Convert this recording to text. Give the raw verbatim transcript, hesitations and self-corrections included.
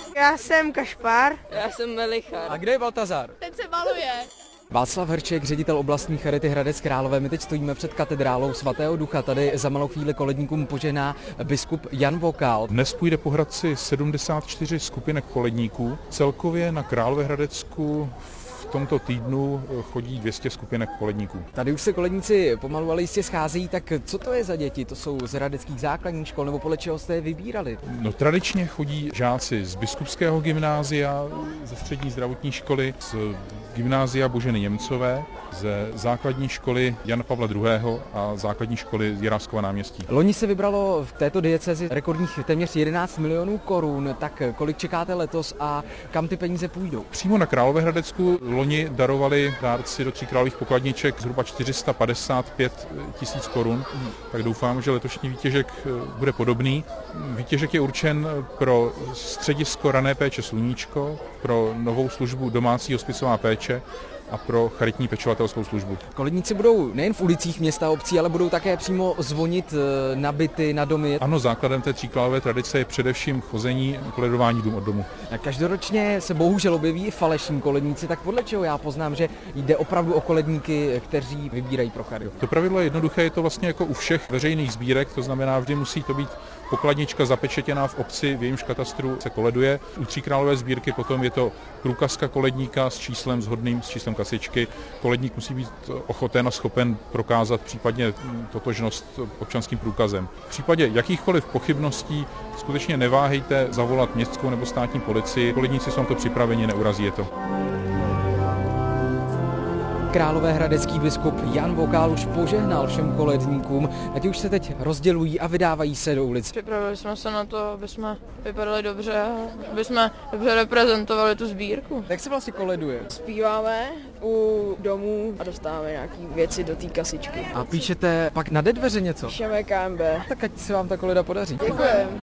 Já jsem Kašpar. Já jsem Melichar. A kde je Baltazar? Ten se maluje. Václav Hrček, ředitel oblastní charity Hradec Králové. My teď stojíme před katedrálou svatého Ducha. Tady za malou chvíli koledníkům požehná biskup Jan Vokál. Dnes půjde po Hradci sedmdesát čtyři skupinek koledníků. Celkově na Královéhradecku v tomto týdnu chodí dvě stě skupinek koledníků. Tady už se koledníci pomalu ale jistě scházejí, tak co to je za děti? To jsou z hradeckých základních škol, nebo podle čeho jste je vybírali? No, tradičně chodí žáci z Biskupského gymnázia, ze střední zdravotní školy, z gymnázia Boženy Němcové, ze základní školy Jana Pavla druhého. a základní školy Jiráskova náměstí. Loni se vybralo v této diecezi rekordních téměř jedenáct milionů korun, tak kolik čekáte letos a kam ty peníze půjdou? Přímo na Královéhradecku loni darovali dárci do tříkrálových pokladniček zhruba čtyři sta padesát pět tisíc korun, tak doufám, že letošní výtěžek bude podobný. Výtěžek je určen pro středisko rané péče Sluníčko, pro novou službu domácí hospicová péče a pro charitní pečovatelskou službu. Koledníci budou nejen v ulicích města a obcí, ale budou také přímo zvonit na byty, na domy. Ano, základem té tříkrálové tradice je především chození, koledování dům od domu. Každoročně se bohužel objeví i falešní koledníci, tak podle čeho já poznám, že jde opravdu o koledníky, kteří vybírají pro charitu? To pravidlo je jednoduché, je to vlastně jako u všech veřejných sbírek, to znamená, vždy musí to být pokladnička zapečetěná v obci, v jejímž katastru se koleduje. U tříkrálové sbírky potom je to průkazka koledníka s číslem shodným s číslem kasičky. Koledník musí být ochoten a schopen prokázat případně totožnost občanským průkazem. V případě jakýchkoliv pochybností skutečně neváhejte zavolat městskou nebo státní policii. Koledníci jsou na to připraveni, neurazí je to. Královéhradecký biskup Jan Vokál už požehnal všem koledníkům, a ti už se teď rozdělují a vydávají se do ulic. Připravili jsme se na to, aby jsme vypadali dobře a aby jsme dobře reprezentovali tu sbírku. Jak se vlastně koleduje? Zpíváme u domů a dostáváme nějaké věci do té kasičky. A píšete pak na dveře něco? Píšeme K M B. Tak ať se vám ta koleda podaří. Děkujeme.